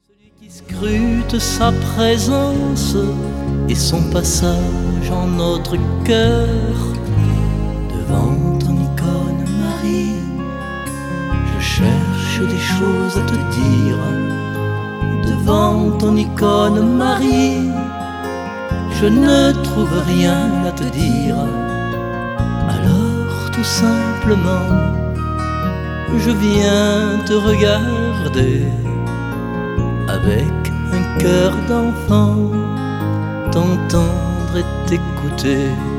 Celui qui scrute sa présence et son passage en notre cœur, devant ton icône Marie, je cherche des choses à te dire. Devant ton icône Marie, je ne trouve rien à te dire. Alors tout simplement, je viens te regarder avec un cœur d'enfant, t'entendre et t'écouter.